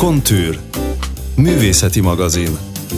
Kontűr. Művészeti magazin.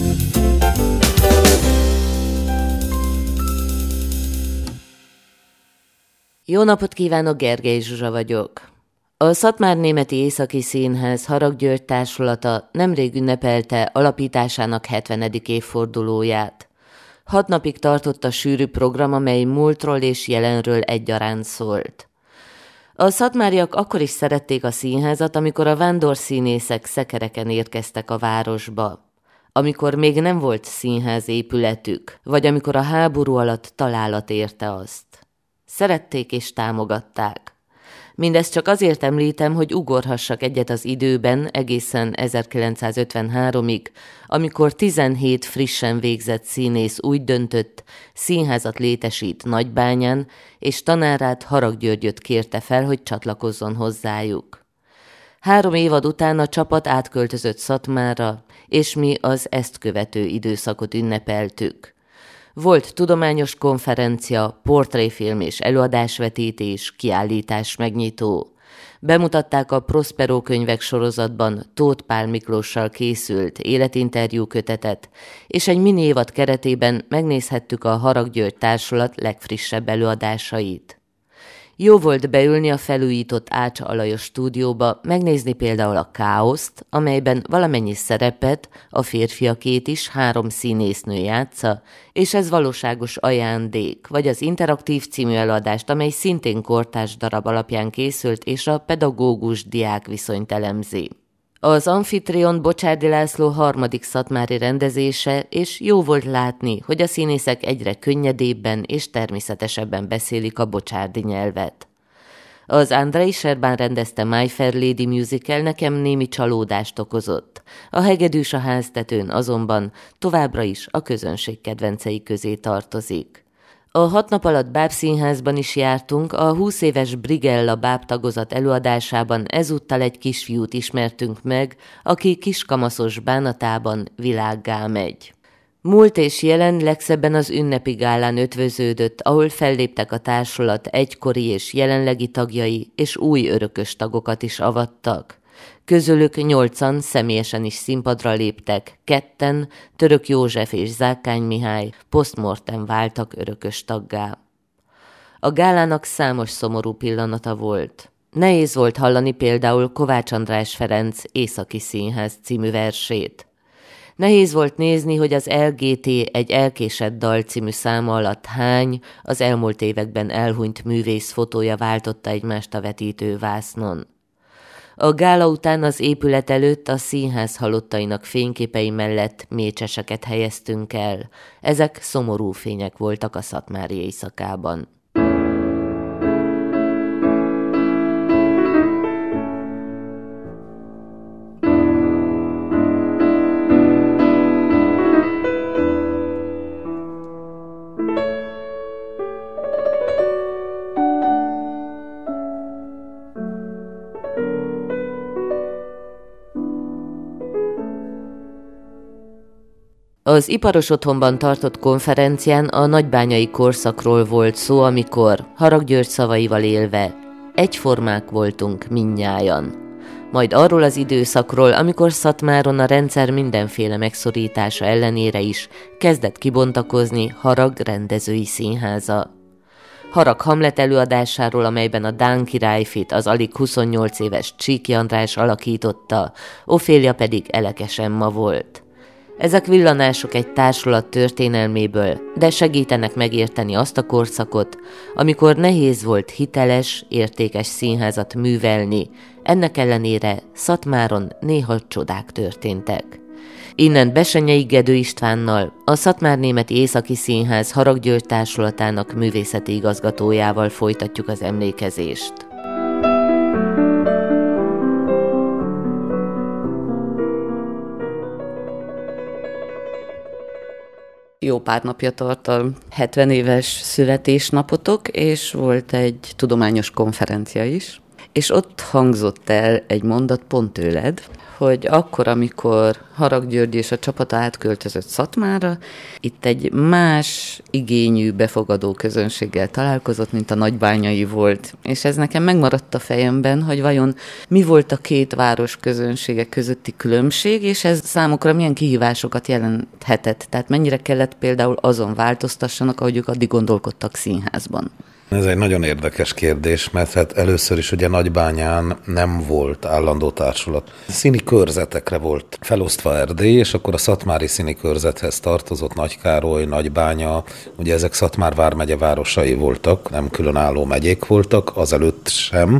Jó napot kívánok, Gergely Zsuzsa vagyok. A Szatmárnémeti Északi Színház Harag György társulata nemrég ünnepelte alapításának 70. évfordulóját. 6 napig tartott a sűrű program, amely múltról és jelenről egyaránt szólt. A szatmáriak akkor is szerették a színházat, amikor a vándorszínészek szekereken érkeztek a városba. Amikor még nem volt színház épületük, vagy amikor a háború alatt találat érte azt. Szerették és támogatták. Mindezt csak azért említem, hogy ugorhassak egyet az időben, egészen 1953-ig, amikor 17 frissen végzett színész úgy döntött, színházat létesít Nagybányán, és tanárát, Harag Györgyöt kérte fel, hogy csatlakozzon hozzájuk. 3 évad után a csapat átköltözött Szatmárra, és mi az ezt követő időszakot ünnepeltük. Volt tudományos konferencia, portréfilm és előadásvetítés, kiállítás megnyitó. Bemutatták a Prospero könyvek sorozatban Tóth Pál Miklóssal készült életinterjú kötetet, és egy mini évad keretében megnézhettük a Harag György társulat legfrissebb előadásait. Jó volt beülni a felújított Ács Alajos stúdióba, megnézni például a Káoszt, amelyben valamennyi szerepet, a férfiakét is 3 színésznő játsza, és ez valóságos ajándék, vagy az Interaktív című előadást, amely szintén kortárs darab alapján készült, és a pedagógus-diák viszonyt elemzi. Az Amfitrion Bocsárdi László 3. szatmári rendezése, és jó volt látni, hogy a színészek egyre könnyedébben és természetesebben beszélik a bocsárdi nyelvet. Az Andrei Serbán rendezte My Fair Lady musical nekem némi csalódást okozott. A Hegedűs a háztetőn azonban továbbra is a közönség kedvencei közé tartozik. A 6 nap alatt bábszínházban is jártunk, a 20 éves Brigella bábtagozat előadásában ezúttal egy kisfiút ismertünk meg, aki kiskamaszos bánatában világgá megy. Múlt és jelen legszebben az ünnepi gálán ötvöződött, ahol felléptek a társulat egykori és jelenlegi tagjai, és új örökös tagokat is avattak. Közülük 8-an személyesen is színpadra léptek, 2-en, Török József és Zákány Mihály posztmortem váltak örökös taggá. A gálának számos szomorú pillanata volt. Nehéz volt hallani például Kovács András Ferenc Északi Színház című versét. Nehéz volt nézni, hogy az LGT egy elkésett dal című száma alatt hány, az elmúlt években elhunyt művész fotója váltotta egymást a vetítő vásznon. A gála után az épület előtt a színház halottainak fényképei mellett mécseseket helyeztünk el. Ezek szomorú fények voltak a szatmári éjszakában. Az Iparos Otthonban tartott konferencián a nagybányai korszakról volt szó, amikor, Harag György szavaival élve, egyformák voltunk mindnyájan. Majd arról az időszakról, amikor Szatmáron a rendszer mindenféle megszorítása ellenére is kezdett kibontakozni Harag rendezői színháza. Harag Hamlet előadásáról, amelyben a dán királyfit az alig 28 éves Csíky András alakította, Ofélia pedig Elekes Emma volt. Ezek villanások egy társulat történelméből, de segítenek megérteni azt a korszakot, amikor nehéz volt hiteles, értékes színházat művelni, ennek ellenére Szatmáron néha csodák történtek. Innen Bessenyei Gedő Istvánnal, a Szatmárnémeti Északi Színház Harag György társulatának művészeti igazgatójával folytatjuk az emlékezést. Jó pár napja tart a 70 éves születésnapotok, és volt egy tudományos konferencia is. és ott hangzott el egy mondat pont tőled, hogy akkor, amikor Harag György és a csapata átköltözött Szatmárra, itt egy más igényű, befogadó közönséggel találkozott, mint a nagybányai volt. És ez nekem megmaradt a fejemben, hogy vajon mi volt a két város közönsége közötti különbség, és ez számukra milyen kihívásokat jelenthetett. Tehát mennyire kellett például azon változtassanak, ahogy ők addig gondolkodtak színházban. Ez egy nagyon érdekes kérdés, mert hát először is ugye Nagybányán nem volt állandó társulat. Színi körzetekre volt felosztva Erdély, és akkor a szatmári színi körzethez tartozott Nagykároly, Nagybánya, ugye ezek Szatmár vármegye városai voltak, nem különálló megyék voltak, azelőtt sem,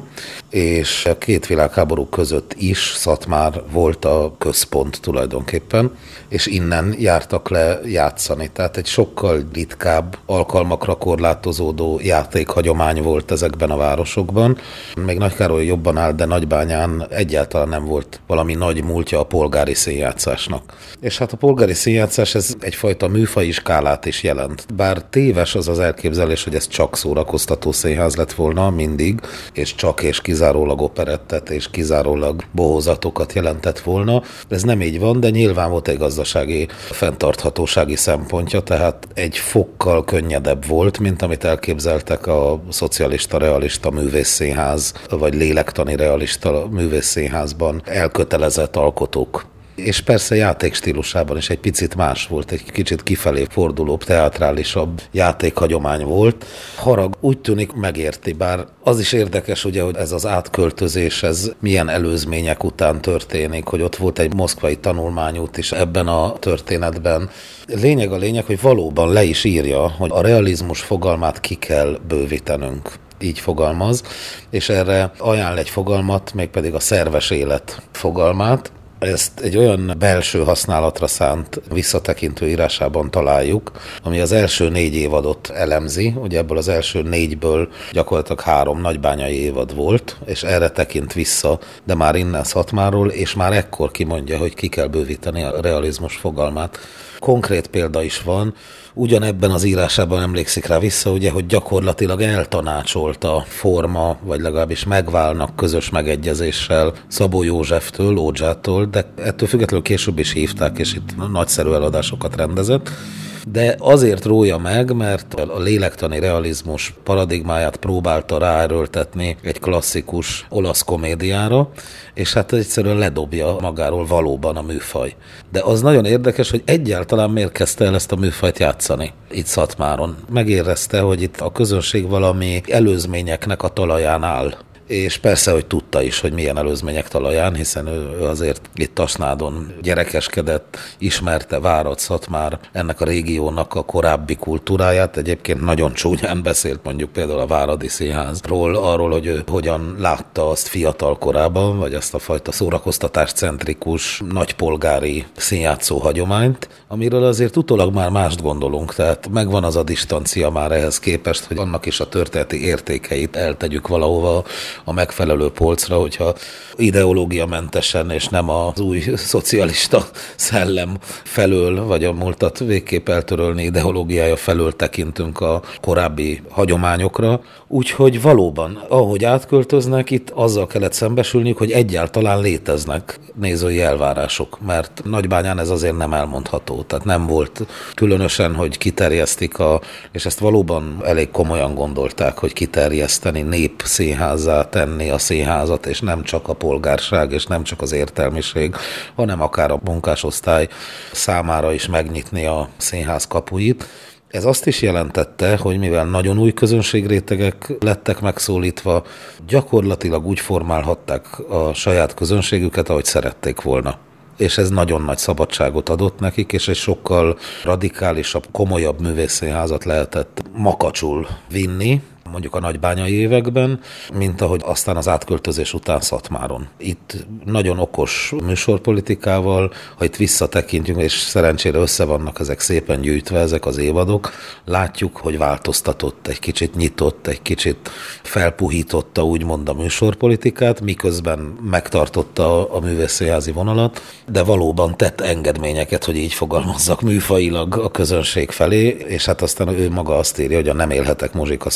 és a két világháború között is Szatmár volt a központ tulajdonképpen, és innen jártak le játszani. Tehát egy sokkal ritkább, alkalmakra korlátozódó játékhagyomány volt ezekben a városokban. Még Nagykároly jobban áll, de Nagybányán egyáltalán nem volt valami nagy múltja a polgári színjátszásnak. És hát a polgári színjátszás ez egyfajta műfaji skálát is jelent. Bár téves az az elképzelés, hogy ez csak szórakoztató színház lett volna mindig, és csak és kizárólag operettet és kizárólag bohózatokat jelentett volna. Ez nem így van, de nyilván volt egy gazdasági fenntarthatósági szempontja, tehát egy fokkal könnyedebb volt, mint amit elképzeltek a szocialista realista művészszínház, vagy lélektani realista művészszínházban elkötelezett alkotók. És persze játékstílusában is egy picit más volt, egy kicsit kifelé fordulóbb, teátrálisabb játékhagyomány volt. Harag úgy tűnik megérti, bár az is érdekes, ugye, hogy ez az átköltözés, ez milyen előzmények után történik, hogy ott volt egy moszkvai tanulmányút is ebben a történetben. Lényeg, hogy valóban le is írja, hogy a realizmus fogalmát ki kell bővítenünk. Így fogalmaz, és erre ajánl egy fogalmat, mégpedig a szerves élet fogalmát. Ezt egy olyan belső használatra szánt visszatekintő írásában találjuk, ami az első 4 évadot elemzi. Ugye ebből az első 4-ből gyakorlatilag 3 nagybányai évad volt, és erre tekint vissza, de már innen Szatmárról, és már ekkor kimondja, hogy ki kell bővíteni a realizmus fogalmát. Konkrét példa is van, ugyanebben az írásában emlékszik rá vissza, ugye, hogy gyakorlatilag eltanácsolta forma, vagy legalábbis megválnak közös megegyezéssel Szabó Józseftől, Ódzsától, de ettől függetlenül később is hívták, és itt nagyszerű eladásokat rendezett. De azért rója meg, mert a lélektani realizmus paradigmáját próbálta ráerőltetni egy klasszikus olasz komédiára, és hát egyszerűen ledobja magáról valóban a műfaj. De az nagyon érdekes, hogy egyáltalán miért kezdte el ezt a műfajt játszani itt Szatmáron. Megérezte, hogy itt a közönség valami előzményeknek a talaján áll. És persze, hogy tudta is, hogy milyen előzmények talaján, hiszen ő azért itt Tasnádon gyerekeskedett, ismerte Várat, Szatmár, ennek a régiónak a korábbi kultúráját. Egyébként nagyon csúnyán beszélt mondjuk például a Váradi Színházról, arról, hogy ő hogyan látta azt fiatal korában, vagy azt a fajta szórakoztatáscentrikus, nagypolgári színjátszó hagyományt, amiről azért utólag már mást gondolunk, tehát megvan az a distancia már ehhez képest, hogy annak is a történeti értékeit eltegyük valahova a megfelelő polcra, hogyha ideológiamentesen és nem az új szocialista szellem felől, vagy a múltat végképp eltörölni ideológiája felől tekintünk a korábbi hagyományokra. Úgyhogy valóban, ahogy átköltöznek, itt azzal kellett szembesülniük, hogy egyáltalán léteznek nézői elvárások, mert Nagybányán ez azért nem elmondható. Tehát nem volt különösen, hogy kiterjesztik és ezt valóban elég komolyan gondolták, hogy kiterjeszteni népszínházzá tenni a színházat, és nem csak a polgárság, és nem csak az értelmiség, hanem akár a munkásosztály számára is megnyitni a színház kapuit. Ez azt is jelentette, hogy mivel nagyon új közönségrétegek lettek megszólítva, gyakorlatilag úgy formálhatták a saját közönségüket, ahogy szerették volna. És ez nagyon nagy szabadságot adott nekik, és egy sokkal radikálisabb, komolyabb művészszínházat lehetett makacsul vinni, mondjuk a nagybányai években, mint ahogy aztán az átköltözés után Szatmáron. Itt nagyon okos műsorpolitikával, ha itt visszatekintünk, és szerencsére össze vannak ezek szépen gyűjtve, ezek az évadok, látjuk, hogy változtatott, egy kicsit nyitott, egy kicsit felpuhította úgymond a műsorpolitikát, miközben megtartotta a művészszínházi vonalat, de valóban tett engedményeket, hogy így fogalmazzak műfajilag a közönség felé, és hát aztán ő maga azt írja, hogy a Nem élhetek muzsika szó nélkül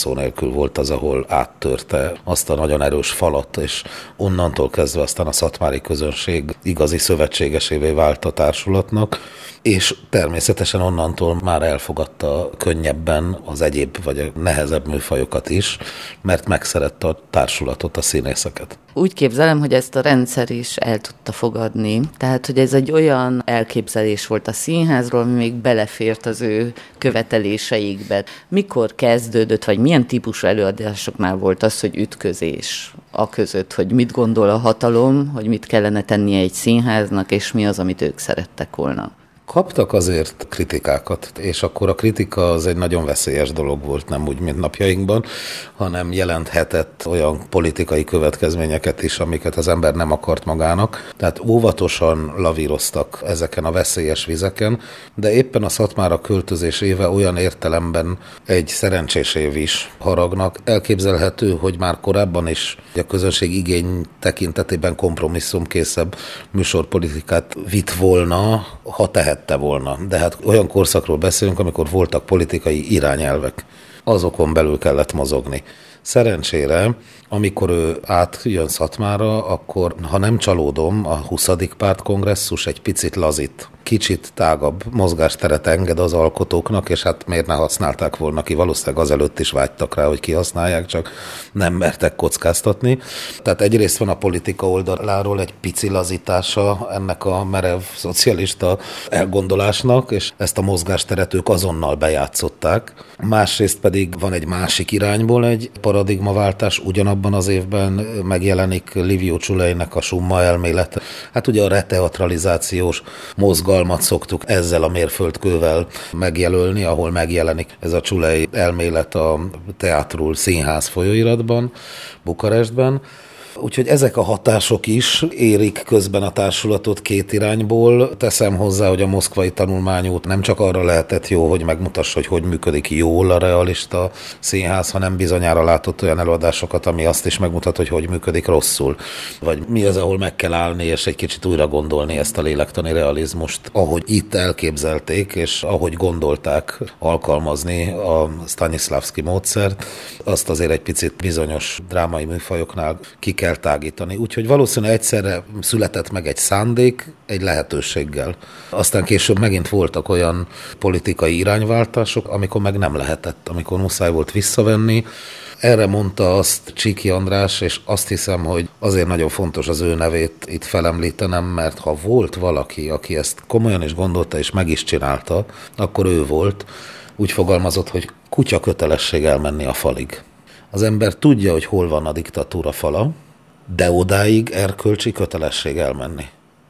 keresztül volt az, ahol áttörte azt a nagyon erős falat, és onnantól kezdve aztán a szatmári közönség igazi szövetségesévé vált a társulatnak, és természetesen onnantól már elfogadta könnyebben az egyéb vagy a nehezebb műfajokat is, mert megszerette a társulatot, a színészeket. Úgy képzelem, hogy ezt a rendszer is el tudta fogadni, tehát hogy ez egy olyan elképzelés volt a színházról, ami még belefért az ő követeléseikbe. Mikor kezdődött, vagy milyen típusú előadásoknál volt az, hogy ütközés a között, hogy mit gondol a hatalom, hogy mit kellene tennie egy színháznak, és mi az, amit ők szerettek volna? Kaptak azért kritikákat, és akkor a kritika az egy nagyon veszélyes dolog volt, nem úgy, mint napjainkban, hanem jelenthetett olyan politikai következményeket is, amiket az ember nem akart magának. Tehát óvatosan lavíroztak ezeken a veszélyes vizeken, de éppen a Szatmára költözés éve olyan értelemben egy szerencsés év is Haragnak. Elképzelhető, hogy már korábban is a közönség igény tekintetében kompromisszumkészebb műsorpolitikát vitt volna, ha tehette volna. De hát olyan korszakról beszélünk, amikor voltak politikai irányelvek. Azokon belül kellett mozogni. Szerencsére, amikor ő átjön Szatmára, akkor, ha nem csalódom, a 20. pártkongresszus egy picit lazít. Kicsit tágabb mozgásteret enged az alkotóknak, és hát miért ne használták volna ki? Valószínűleg azelőtt is vágytak rá, hogy kihasználják, csak nem mertek kockáztatni. Tehát egyrészt van a politika oldaláról egy pici lazítása ennek a merev szocialista elgondolásnak, és ezt a mozgásteret ők azonnal bejátszották. Másrészt pedig van egy másik irányból egy paradigmaváltás, ugyanabban az évben megjelenik Liviu Csulejnek a Summa elmélete. Hát ugye a reteatralizációs mozgalmat szoktuk ezzel a mérföldkővel megjelölni, ahol megjelenik ez a Csulej elmélet a Teatrul színház folyóiratban, Bukarestben. Úgyhogy ezek a hatások is érik közben a társulatot két irányból. Teszem hozzá, hogy a moszkvai tanulmányút nem csak arra lehetett jó, hogy megmutassa, hogy működik jól a realista színház, hanem bizonyára látott olyan előadásokat, ami azt is megmutat, hogy működik rosszul. Vagy mi az, ahol meg kell állni, és egy kicsit újra gondolni ezt a lélektani realizmust, ahogy itt elképzelték, és ahogy gondolták alkalmazni a Stanislavski módszert, azt azért egy picit bizonyos drámai műfajoknál ki kell tágítani. Úgyhogy valószínűleg egyszerre született meg egy szándék, egy lehetőséggel. Aztán később megint voltak olyan politikai irányváltások, amikor meg nem lehetett, amikor muszáj volt visszavenni. Erre mondta azt Csíky András, és azt hiszem, hogy azért nagyon fontos az ő nevét itt felemlítenem, mert ha volt valaki, aki ezt komolyan is gondolta, és meg is csinálta, akkor ő volt. Úgy fogalmazott, hogy kutya kötelesség elmenni a falig. Az ember tudja, hogy hol van a diktatúra fala, de odáig erkölcsi kötelesség elmenni.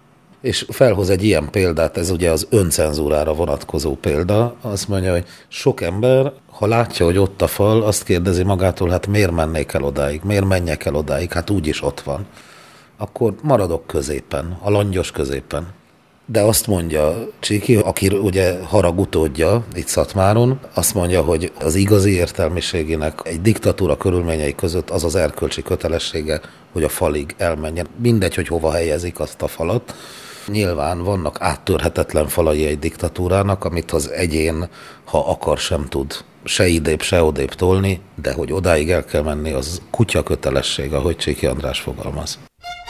És felhoz egy ilyen példát, ez ugye az öncenzúrára vonatkozó példa, azt mondja, hogy sok ember, ha látja, hogy ott a fal, azt kérdezi magától, hát miért mennék el odáig, miért menjek el odáig, hát úgyis ott van. Akkor maradok középen, a langyos középen. De azt mondja Csíky, aki ugye Harag utódja itt Szatmáron, azt mondja, hogy az igazi értelmiségének egy diktatúra körülményei között az az erkölcsi kötelessége, hogy a falig elmenjen. Mindegy, hogy hova helyezik azt a falat. Nyilván vannak áttörhetetlen falai egy diktatúrának, amit az egyén, ha akar, sem tud se idébb, se odébb tolni, de hogy odáig el kell menni, az kutya kötelesség, ahogy Csíky András fogalmaz.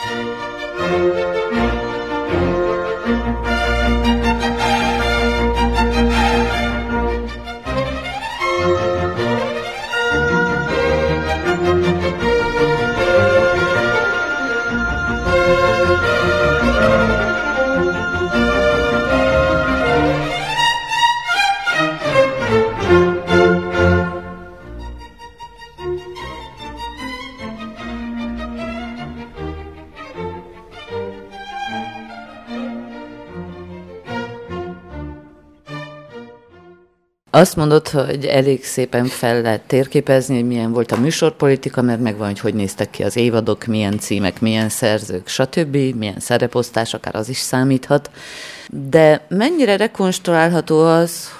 Azt mondod, hogy elég szépen fel lehet térképezni, hogy milyen volt a műsorpolitika, mert megvan, hogy néztek ki az évadok, milyen címek, milyen szerzők, stb., milyen szereposztás, akár az is számíthat. De mennyire rekonstruálható az,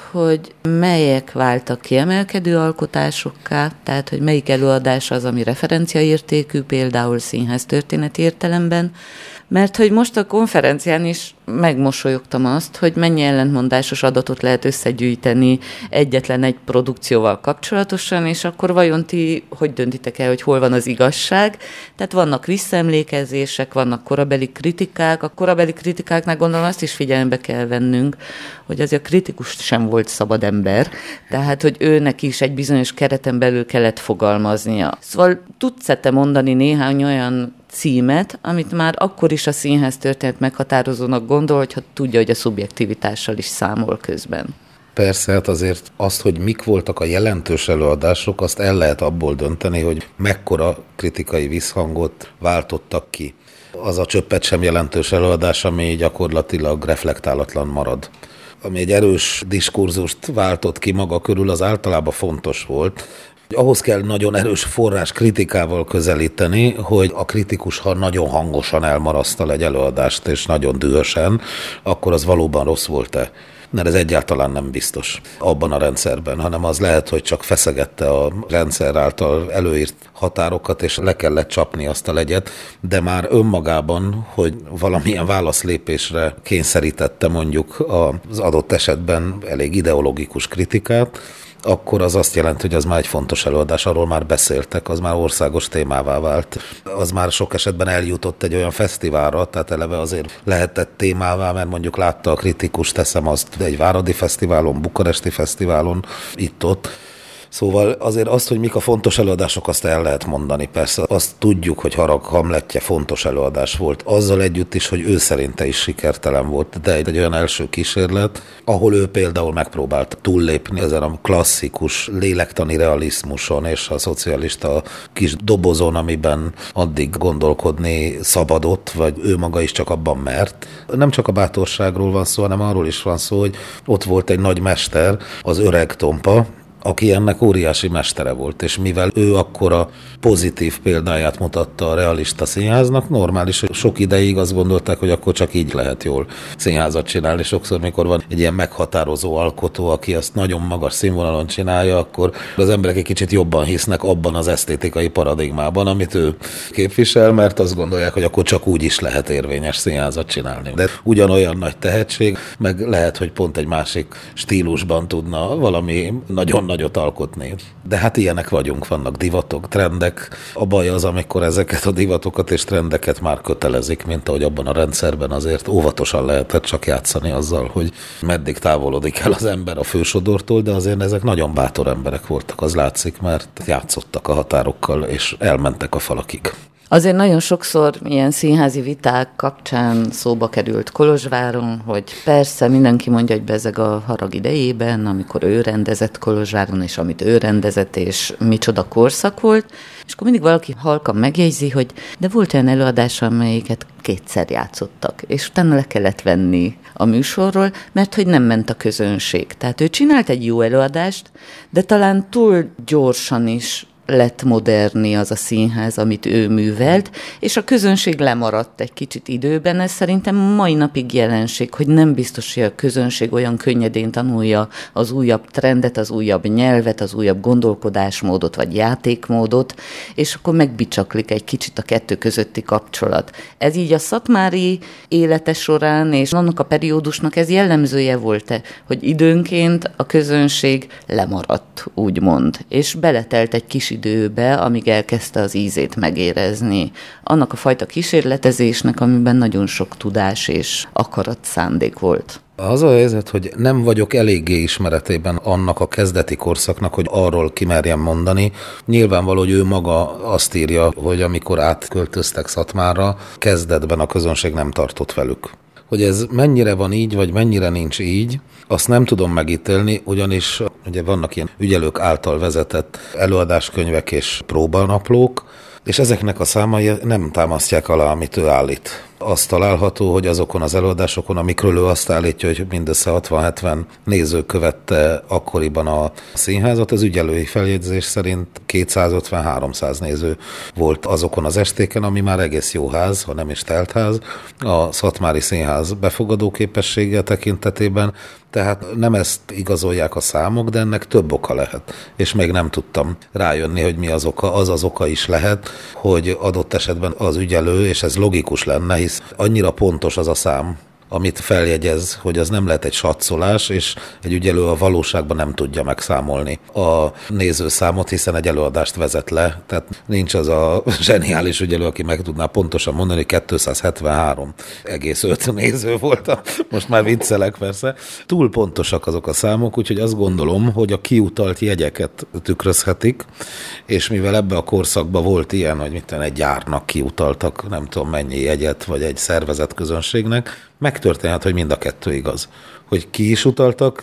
hogy melyek váltak kiemelkedő alkotásokká, tehát hogy melyik előadás az, ami referenciaértékű, például színháztörténeti értelemben, mert hogy most a konferencián is megmosolyogtam azt, hogy mennyi ellentmondásos adatot lehet összegyűjteni egyetlen egy produkcióval kapcsolatosan, és akkor vajon ti hogy döntitek el, hogy hol van az igazság? Tehát vannak visszaemlékezések, vannak korabeli kritikák. A korabeli kritikáknál gondolom azt is figyelembe kell vennünk, hogy azért a kritikus sem volt szabad ember, tehát hogy őnek is egy bizonyos kereten belül kellett fogalmaznia. Szóval tudsz-e te mondani néhány olyan címet, amit már akkor is a színháztörténet meghatározónak gondol, hogyha tudja, hogy a szubjektivitással is számol közben. Persze, hát azért azt, hogy mik voltak a jelentős előadások, azt el lehet abból dönteni, hogy mekkora kritikai visszhangot váltottak ki. Az a csöppet sem jelentős előadás, ami gyakorlatilag reflektálatlan marad. Ami egy erős diskurzust váltott ki maga körül, az általában fontos volt. Ahhoz kell nagyon erős forrás kritikával közelíteni, hogy a kritikus, ha nagyon hangosan elmarasztal egy előadást, és nagyon dühösen, akkor az valóban rossz volt-e? Mert ez egyáltalán nem biztos abban a rendszerben, hanem az lehet, hogy csak feszegette a rendszer által előírt határokat, és le kellett csapni azt a legyet, de már önmagában, hogy valamilyen válaszlépésre kényszerítette mondjuk az adott esetben elég ideológikus kritikát, akkor az azt jelenti, hogy az már egy fontos előadás, arról már beszéltek, az már országos témává vált. Az már sok esetben eljutott egy olyan fesztiválra, tehát eleve azért lehetett témává, mert mondjuk látta a kritikus, teszem azt egy váradi fesztiválon, bukaresti fesztiválon, itt-ott. Szóval azért azt, hogy mik a fontos előadások, azt el lehet mondani. Persze azt tudjuk, hogy Harag Hamletje fontos előadás volt. Azzal együtt is, hogy ő szerinte is sikertelen volt, de egy olyan első kísérlet, ahol ő például megpróbált túllépni ezen a klasszikus lélektani realizmuson és a szocialista kis dobozon, amiben addig gondolkodni szabadott, vagy ő maga is csak abban mert. Nem csak a bátorságról van szó, hanem arról is van szó, hogy ott volt egy nagy mester, az Öreg Tompa, aki ennek óriási mestere volt, és mivel ő akkora pozitív példáját mutatta a realista színháznak, normális, hogy sok ideig azt gondolták, hogy akkor csak így lehet jól színházat csinálni. Sokszor, mikor van egy ilyen meghatározó alkotó, aki azt nagyon magas színvonalon csinálja, akkor az emberek egy kicsit jobban hisznek abban az esztétikai paradigmában, amit ő képvisel, mert azt gondolják, hogy akkor csak úgy is lehet érvényes színházat csinálni. De ugyanolyan nagy tehetség, meg lehet, hogy pont egy másik stílusban tudna valami nagyon nagyot alkotni. De hát ilyenek vagyunk, vannak divatok, trendek. A baj az, amikor ezeket a divatokat és trendeket már kötelezik, mint ahogy abban a rendszerben azért óvatosan lehetett csak játszani azzal, hogy meddig távolodik el az ember a fősodortól, de azért ezek nagyon bátor emberek voltak, az látszik, mert játszottak a határokkal, és elmentek a falakig. Azért nagyon sokszor ilyen színházi viták kapcsán szóba került Kolozsváron, hogy persze mindenki mondja, hogy bezeg a Harag idejében, amikor ő rendezett Kolozsváron, és amit ő rendezett, és micsoda korszak volt, és akkor mindig valaki halkan megjegyzi, hogy de volt olyan előadás, amelyiket kétszer játszottak, és utána le kellett venni a műsorról, mert hogy nem ment a közönség. Tehát ő csinált egy jó előadást, de talán túl gyorsan is lett moderni az a színház, amit ő művelt, és a közönség lemaradt egy kicsit időben. Ez szerintem mai napig jelenség, hogy nem biztos, hogy a közönség olyan könnyedén tanulja az újabb trendet, az újabb nyelvet, az újabb gondolkodásmódot, vagy játékmódot, és akkor megbicsaklik egy kicsit a kettő közötti kapcsolat. Ez így a szatmári élete során, és annak a periódusnak ez jellemzője volt-e, hogy időnként a közönség lemaradt, úgymond, és beletelt egy kis időbe, amíg elkezdte az ízét megérezni. Annak a fajta kísérletezésnek, amiben nagyon sok tudás és akarat, szándék volt. Az a helyzet, hogy nem vagyok eléggé ismeretében annak a kezdeti korszaknak, hogy arról kimerjem mondani. Nyilvánvaló, hogy ő maga azt írja, hogy amikor átköltöztek Szatmárra, kezdetben a közönség nem tartott velük. Hogy ez mennyire van így, vagy mennyire nincs így, azt nem tudom megítélni, ugyanis ugye vannak ilyen ügyelők által vezetett előadáskönyvek és próbanaplók, és ezeknek a számai nem támasztják alá, amit ő állít. azt található, hogy azokon az előadásokon, amikről ő azt állítja, hogy mindössze 60-70 néző követte akkoriban a színházat, az ügyelői feljegyzés szerint 250-300 néző volt azokon az estéken, ami már egész jó ház, ha nem is teltház, a Szatmári Színház befogadó képessége tekintetében. Tehát nem ezt igazolják a számok, de ennek több oka lehet. És még nem tudtam rájönni, hogy mi az oka. Az oka is lehet, hogy adott esetben az ügyelő, és ez logikus lenne, hisz annyira pontos az a szám, amit feljegyez, hogy az nem lehet egy satszolás, és egy ügyelő a valóságban nem tudja megszámolni a nézőszámot, hiszen egy előadást vezet le. Tehát nincs az a zseniális ügyelő, aki meg tudná pontosan mondani, hogy 273,5 néző volt. Most már viccelek persze. Túl pontosak azok a számok, úgyhogy azt gondolom, hogy a kiutalt jegyeket tükrözhetik, és mivel ebbe a korszakban volt ilyen, hogy egy gyárnak kiutaltak, nem tudom mennyi jegyet, vagy egy szervezett közönségnek, megtörténhet, hogy mind a kettő igaz. Hogy ki is utaltak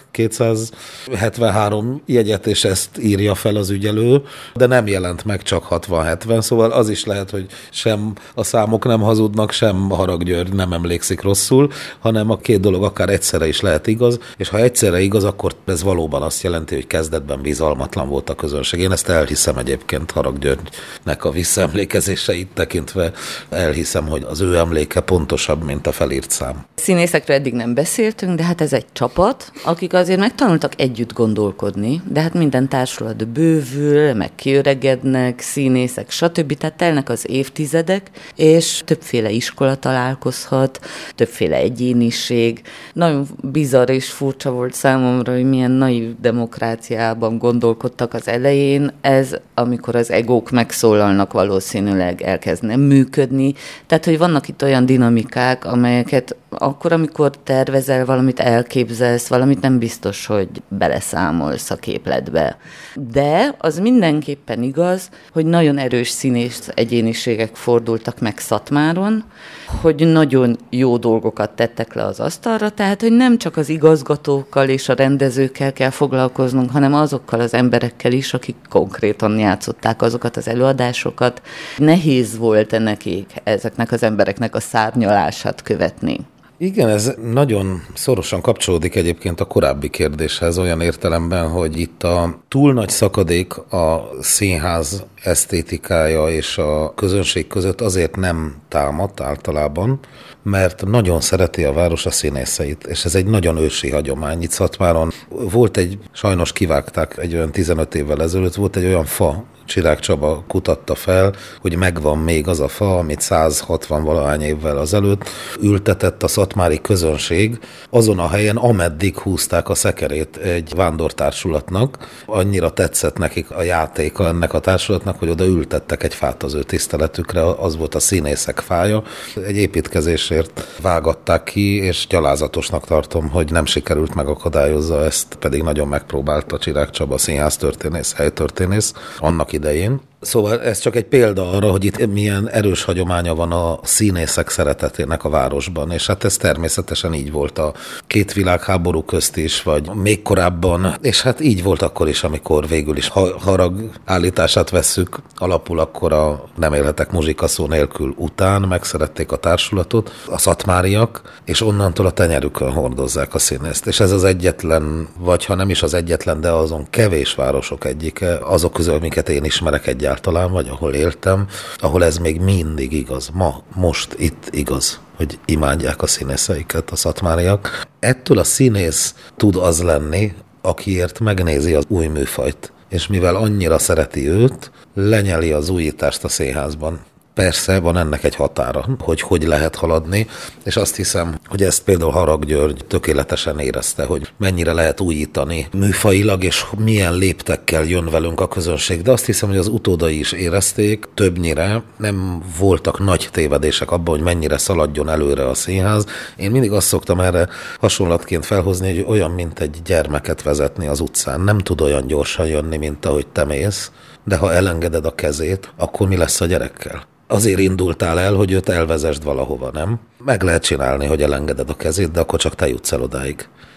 273 jegyet, és ezt írja fel az ügyelő, de nem jelent meg csak 60-70, szóval az is lehet, hogy sem a számok nem hazudnak, sem Harag György nem emlékszik rosszul, hanem a két dolog akár egyszerre is lehet igaz, és ha egyszerre igaz, akkor ez valóban azt jelenti, hogy kezdetben bizalmatlan volt a közönség. Én ezt elhiszem egyébként Harag Györgynek a visszaemlékezéseit tekintve, elhiszem, hogy az ő emléke pontosabb, mint a felírt szám. Színészekről eddig nem beszéltünk, de hát ez egy csapat, akik azért megtanultak együtt gondolkodni, de hát minden társulat bővül, meg kiöregednek, színészek, stb. Tehát telnek az évtizedek, és többféle iskola találkozhat, többféle egyéniség. Nagyon bizarr és furcsa volt számomra, hogy milyen naív demokráciában gondolkodtak az elején. Ez, amikor az egók megszólalnak, valószínűleg elkezd nem működni. Tehát, hogy vannak itt olyan dinamikák, amelyeket akkor, amikor tervezel valamit, elképzelsz valamit, nem biztos, hogy beleszámolsz a képletbe. De az mindenképpen igaz, hogy nagyon erős színész egyéniségek fordultak meg Szatmáron, hogy nagyon jó dolgokat tettek le az asztalra, tehát, hogy nem csak az igazgatókkal és a rendezőkkel kell foglalkoznunk, hanem azokkal az emberekkel is, akik konkrétan játszották azokat az előadásokat. Nehéz volt nekik ezeknek az embereknek a szárnyalását követni. Igen, ez nagyon szorosan kapcsolódik egyébként a korábbi kérdéshez, olyan értelemben, hogy itt a túl nagy szakadék a színház esztétikája és a közönség között azért nem támadt általában, mert nagyon szereti a város a színészeit, és ez egy nagyon ősi hagyomány. Itt Szatmáron volt sajnos kivágták egy olyan 15 évvel ezelőtt, volt egy olyan fa, Csirák Csaba kutatta fel, hogy megvan még az a fa, amit 160-valahány évvel azelőtt ültetett a szatmári közönség azon a helyen, ameddig húzták a szekerét egy vándortársulatnak. Annyira tetszett nekik a játéka ennek a társulatnak, hogy oda ültettek egy fát az ő tiszteletükre, az volt a színészek fája. Egy építkezésért vágatták ki, és gyalázatosnak tartom, hogy nem sikerült megakadályozza ezt, pedig nagyon megpróbálta Csirák Csaba színháztörténész, helytörténész annak idején. Szóval ez csak egy példa arra, hogy itt milyen erős hagyománya van a színészek szeretetének a városban, és hát ez természetesen így volt a két világháború közt is, vagy még korábban, és hát így volt akkor is, amikor végül is Harag állítását vesszük alapul, akkor a Nem élhetek muzsika szó nélkül után megszerették a társulatot, a szatmáriak, és onnantól a tenyerükön hordozzák a színészt. És ez az egyetlen, vagy ha nem is az egyetlen, de azon kevés városok egyike, azok közül, amiket én ismerek egyáltalán, vagy ahol éltem, ahol ez még mindig igaz. Most itt igaz, hogy imádják a színészeiket a szatmáriak. Ettől a színész tud az lenni, akiért megnézi az új műfajt. És mivel annyira szereti őt, lenyeli az újítást a színházban. Persze van ennek egy határa, hogy lehet haladni, és azt hiszem, hogy ezt például Harag György tökéletesen érezte, hogy mennyire lehet újítani műfajilag, és milyen léptekkel jön velünk a közönség. De azt hiszem, hogy az utódai is érezték, többnyire nem voltak nagy tévedések abban, hogy mennyire szaladjon előre a színház. Én mindig azt szoktam erre hasonlatként felhozni, hogy olyan, mint egy gyermeket vezetni az utcán. Nem tud olyan gyorsan jönni, mint ahogy te mész, de ha elengeded a kezét, akkor mi lesz a gyerekkel? Azért indultál el, hogy őt elvezesd valahova, nem? Meg lehet csinálni, hogy elengeded a kezét, de akkor csak te jutsz el odáig.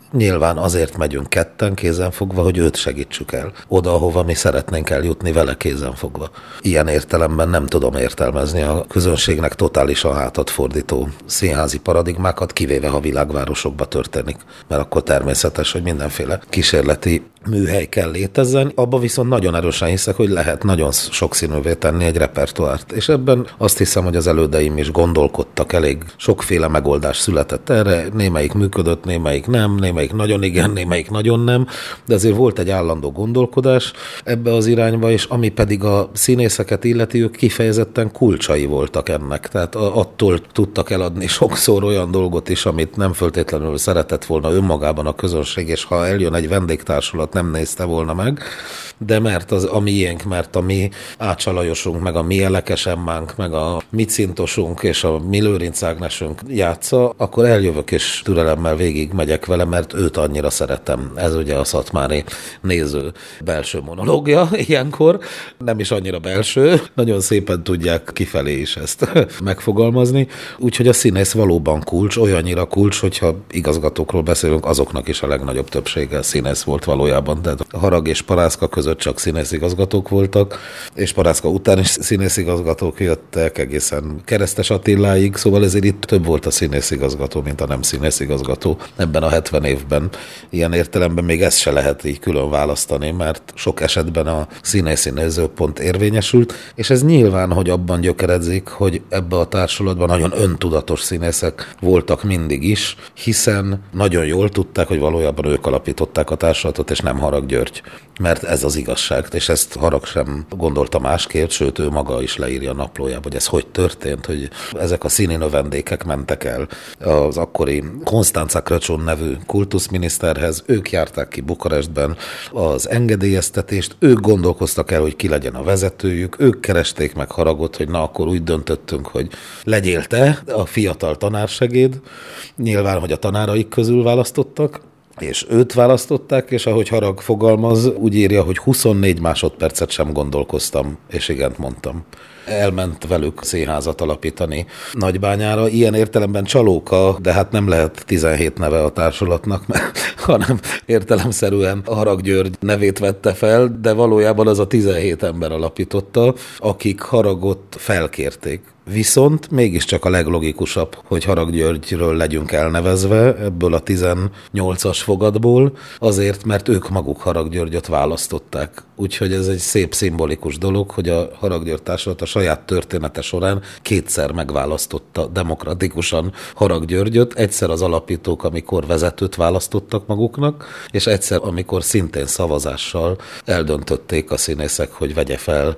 Nyilván azért megyünk ketten kézenfogva, hogy őt segítsük el. Oda, ahova mi szeretnénk eljutni vele kézenfogva. Ilyen értelemben nem tudom értelmezni a közönségnek totálisan hátat fordító színházi paradigmákat, kivéve ha világvárosokba történik. Mert akkor természetes, hogy mindenféle kísérleti műhely kell létezzen. Abba viszont nagyon erősen hiszek, hogy lehet nagyon sokszínűvé tenni egy repertoárt. És ebben azt hiszem, hogy az elődeim is gondolkodtak, elég sokféle megoldás született erre, némelyik működött, némelyik nem, némelyik nagyon igen, némelyik nagyon nem, de azért volt egy állandó gondolkodás ebbe az irányba, és ami pedig a színészeket illeti, ők kifejezetten kulcsai voltak ennek. Tehát attól tudtak eladni sokszor olyan dolgot is, amit nem feltétlenül szeretett volna önmagában a közönség, és ha eljön egy vendégtársulat, nem nézte volna meg, de mert az a miénk, mert a mi Ácsalajosunk, meg a mi Elekes Emmánk, meg a mi Cintosunk és a mi Lőrinc Ágnesünk játsza, akkor eljövök és türelemmel végig megyek vele, mert őt annyira szeretem. Ez ugye a szatmári néző belső monológia ilyenkor, nem is annyira belső, nagyon szépen tudják kifelé is ezt megfogalmazni, úgyhogy a színész valóban kulcs, olyannyira kulcs, hogyha igazgatókról beszélünk, azoknak is a legnagyobb többsége színész volt valójában. Tehát Harag és Parászka között csak színészigazgatók voltak, és Parászka után is színészigazgatók jöttek egészen Keresztes Attiláig, szóval ezért itt több volt a színészigazgató, mint a nem színészigazgató ebben a 70 évben. Ilyen értelemben még ezt se lehet így külön választani, mert sok esetben a színészi nézőpont érvényesült, és ez nyilván, hogy abban gyökeredzik, hogy ebbe a társulatban nagyon öntudatos színészek voltak mindig is, hiszen nagyon jól tudták, hogy valójában ők alapították a társulatot, és nem Harag György. Mert ez az igazság, és ezt Harag sem gondolta másképp, sőt ő maga is leírja a naplójába, hogy ez hogy történt, hogy ezek a színi növendékek mentek el az akkori Constanza Crăciun nevű kultuszminiszterhez, ők járták ki Bukarestben az engedélyeztetést, ők gondolkoztak el, hogy ki legyen a vezetőjük, ők keresték meg Haragot, hogy na akkor úgy döntöttünk, hogy legyél te a fiatal tanársegéd, nyilván, hogy a tanáraik közül választottak, és őt választották, és ahogy Harag fogalmaz, úgy írja, hogy 24 másodpercet sem gondolkoztam, és igent mondtam. Elment velük színházat alapítani Nagybányára. Ilyen értelemben csalóka, de hát nem lehet 17 neve a társulatnak, hanem értelemszerűen Harag György nevét vette fel, de valójában az a 17 ember alapította, akik Haragot felkérték. Viszont mégiscsak a leglogikusabb, hogy Harag Györgyről legyünk elnevezve ebből a 18-as fogadból, azért, mert ők maguk Harag Györgyöt választották. Úgyhogy ez egy szép szimbolikus dolog, hogy a Harag György társulat a saját története során kétszer megválasztotta demokratikusan Harag Györgyöt, egyszer az alapítók, amikor vezetőt választottak maguknak, és egyszer, amikor szintén szavazással eldöntötték a színészek, hogy vegye fel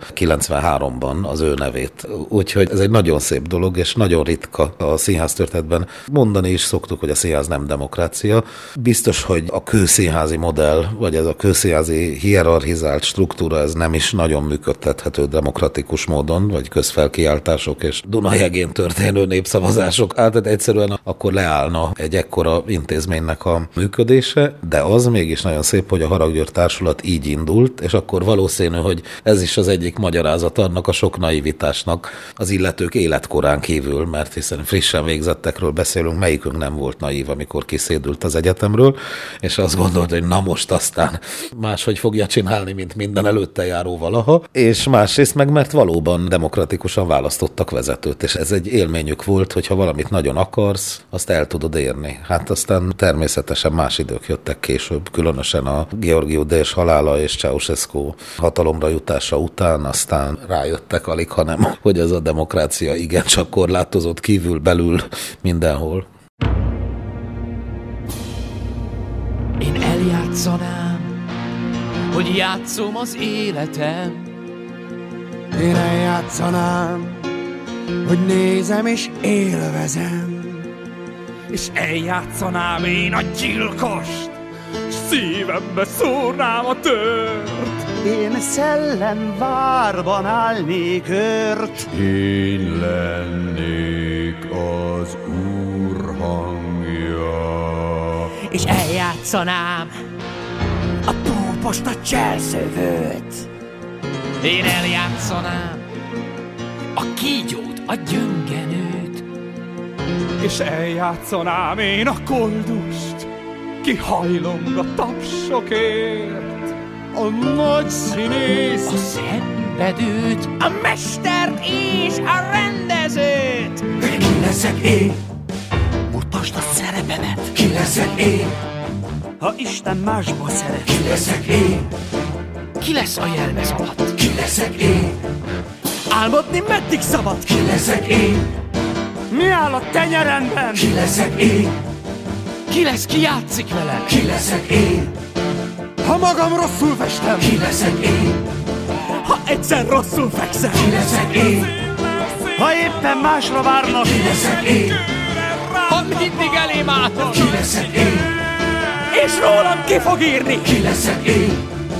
93-ban az ő nevét. Úgyhogy ez egy nagyon szép dolog, és nagyon ritka a színház történetben. Mondani is szoktuk, hogy a színház nem demokrácia. Biztos, hogy a kőszínházi modell, vagy ez a kőszínházi hierarchizált struktúra, ez nem is nagyon működtethető demokratikus módon, vagy közfelkiáltások és Dunajegén történő népszavazások. Tehát egyszerűen akkor leállna egy ekkora intézménynek a működése, de az mégis nagyon szép, hogy a Harag György társulat így indult, és akkor valószínű, hogy ez is az egyik magyarázat annak a sok naivitásnak az illetők életkorán kívül, mert hiszen frissen végzettekről beszélünk, melyikünk nem volt naív, amikor kiszédült az egyetemről, és azt gondolt, hogy na most aztán máshogy fogja csinálni, mint minden előtte járó valaha, és másrészt meg, mert valóban demokratikusan választottak vezetőt, és ez egy élményük volt, hogyha valamit nagyon akarsz, azt el tudod érni. Hát aztán természetesen más idők jöttek később, különösen a Gheorghiu Dejs halála és Ceausescu hatalomra jutása után, aztán rájöttek alig, hanem hogy ez a demokrácia igencsak korlátozott kívül, belül, mindenhol. Én eljátszanám, hogy játszom az életem. Én eljátszanám, hogy nézem és élvezem. És eljátszanám én a gyilkost, s szívembe szórnám a tört. Én szellemvárban állnék őrt. Én lennék az Úr hangja. És eljátszanám A pópost, a cselszövőt. Én eljátszanám a kígyót, a gyöngenőt. És eljátszanám én a koldust, ki hajlong a tapsokért. A nagy színész, A szenvedőt, a mestert és a rendezőt. ki leszek én, Mutasd a szerepemet, ki leszek én, ha Isten másba szeret. ki leszek én, Ki lesz a jelmez alatt? ki leszek én, Álmodni meddig szabad? ki leszek én, Mi áll a tenyeremben? ki leszek én, Ki lesz, ki játszik velem? ki leszek én, Ha magam rosszul festem, ki leszek én, ha egyszer rosszul fekszem, ki leszek én, ha éppen másra várnak, ki leszek én, ha mindig elém álltok, ki leszek én, és rólam ki fog írni? ki leszek én,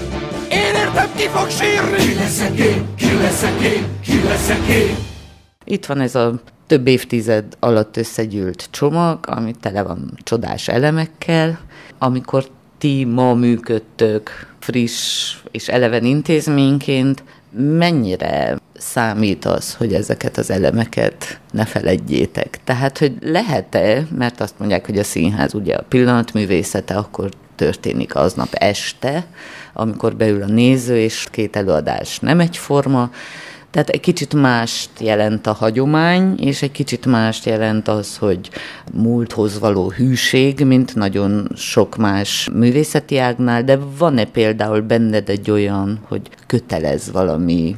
Én értem, ki fog sírni? ki leszek én, ki leszek én, ki leszek én. Itt van ez a több évtized alatt összegyűlt csomag, ami tele van csodás elemekkel. Amikor ti ma működtök friss és eleven intézményként, mennyire számít az, hogy ezeket az elemeket ne feledjétek? Tehát, hogy lehet-e, mert azt mondják, hogy a színház ugye a pillanatművészete, akkor történik aznap este, amikor beül a néző, és két előadás nem egyforma, tehát egy kicsit mást jelent a hagyomány, és egy kicsit mást jelent az, hogy múlthoz való hűség, mint nagyon sok más művészeti ágnál, de van-e például benned egy olyan, hogy kötelez valami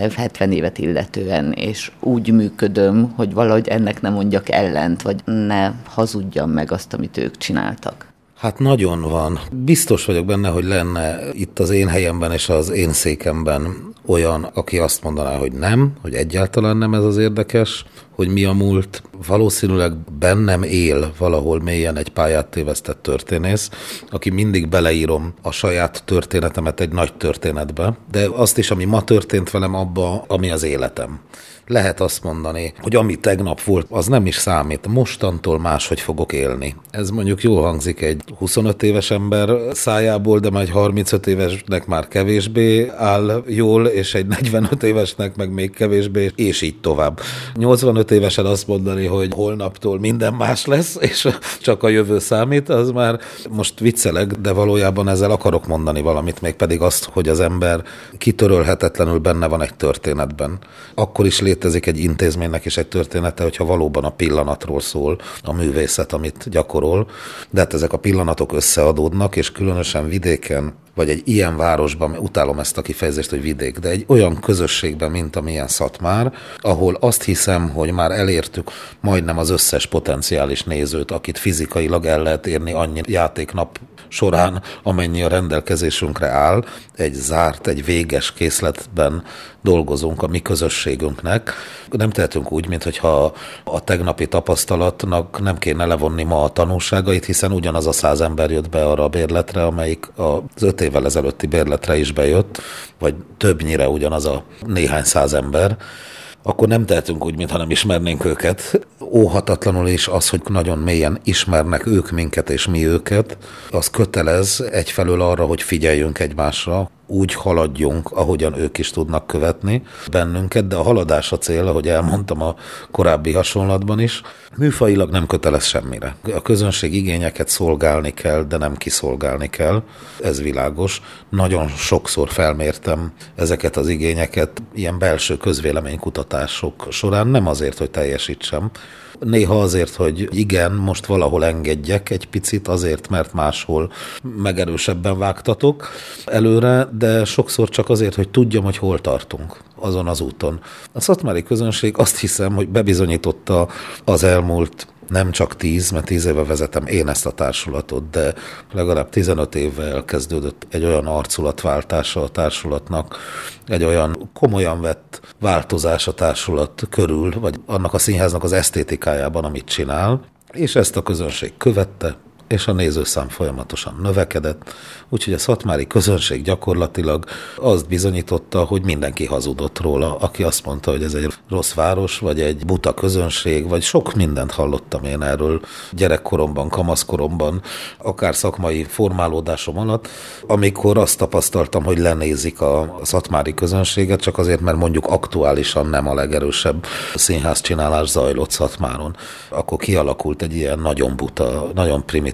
70 évet illetően, és úgy működöm, hogy valahogy ennek ne mondjak ellent, vagy ne hazudjam meg azt, amit ők csináltak? Hát nagyon van. Biztos vagyok benne, hogy lenne itt az én helyemben és az én székemben olyan, aki azt mondaná, hogy nem, hogy egyáltalán nem ez az érdekes, hogy mi a múlt. Valószínűleg bennem él valahol mélyen egy pályát tévesztett történész, aki mindig beleírom a saját történetemet egy nagy történetbe, de azt is, ami ma történt velem, abba, ami az életem. Lehet azt mondani, hogy ami tegnap volt, az nem is számít. Mostantól máshogy fogok élni. Ez mondjuk jól hangzik egy 25 éves ember szájából, de már egy 35 évesnek már kevésbé áll jól, és egy 45 évesnek meg még kevésbé, és így tovább. 85 évesen azt mondani, hogy holnaptól minden más lesz, és csak a jövő számít, az már most viccelek, de valójában ezzel akarok mondani valamit, mégpedig azt, hogy az ember kitörölhetetlenül benne van egy történetben. Akkor is létezik egy intézménynek is egy története, hogyha valóban a pillanatról szól a művészet, amit gyakorol, de hát ezek a pillanatok összeadódnak, és különösen vidéken, vagy egy ilyen városban, utálom ezt a kifejezést, hogy vidék, de egy olyan közösségben, mint amilyen Szatmár, ahol azt hiszem, hogy már elértük majdnem az összes potenciális nézőt, akit fizikailag el lehet érni annyi játéknap során, amennyi a rendelkezésünkre áll, egy zárt, egy véges készletben dolgozunk a mi közösségünknek. Nem tehetünk úgy, mintha a tegnapi tapasztalatnak nem kéne levonni ma a tanulságait, hiszen ugyanaz a 100 ember jött be arra a bérletre, amelyik az 5 évvel ezelőtti bérletre is bejött, vagy többnyire ugyanaz a néhány száz ember, akkor nem tehetünk úgy, mintha nem ismernénk őket. Óhatatlanul is az, hogy nagyon mélyen ismernek ők minket és mi őket, az kötelez egyfelől arra, hogy figyeljünk egymásra, úgy haladjunk, ahogyan ők is tudnak követni bennünket, de a haladás a cél, ahogy elmondtam a korábbi hasonlatban is, műfajilag nem kötelez semmire. A közönség igényeket szolgálni kell, de nem kiszolgálni kell, ez világos. Nagyon sokszor felmértem ezeket az igényeket ilyen belső közvéleménykutatások során, nem azért, hogy teljesítsem, néha azért, hogy igen, most valahol engedjek egy picit, azért, mert máshol megerősebben vágtatok előre, de sokszor csak azért, hogy tudjam, hogy hol tartunk azon az úton. A szatmári közönség azt hiszem, hogy bebizonyította az elmúlt nem csak 10, mert 10 éve vezetem én ezt a társulatot, de legalább 15 évvel elkezdődött egy olyan arculatváltása a társulatnak, egy olyan komolyan vett változás a társulat körül, vagy annak a színháznak az esztétikájában, amit csinál, és ezt a közönség követte, és a nézőszám folyamatosan növekedett, úgyhogy a szatmári közönség gyakorlatilag azt bizonyította, hogy mindenki hazudott róla, aki azt mondta, hogy ez egy rossz város, vagy egy buta közönség, vagy sok mindent hallottam én erről gyerekkoromban, kamaszkoromban, akár szakmai formálódásom alatt, amikor azt tapasztaltam, hogy lenézik a szatmári közönséget, csak azért, mert mondjuk aktuálisan nem a legerősebb színházcsinálás zajlott Szatmáron. Akkor kialakult egy ilyen nagyon buta, nagyon primitív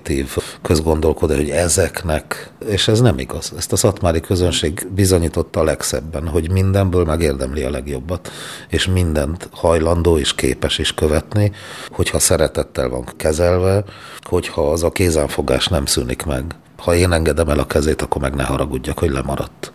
pozitív közgondolkodás, hogy ezeknek, és ez nem igaz. Ezt a szatmári közönség bizonyította a legszebben, hogy mindenből megérdemli a legjobbat, és mindent hajlandó és képes is követni, hogyha szeretettel van kezelve, hogyha az a kézenfogás nem szűnik meg. Ha én engedem el a kezét, akkor meg ne haragudjak, hogy lemaradt.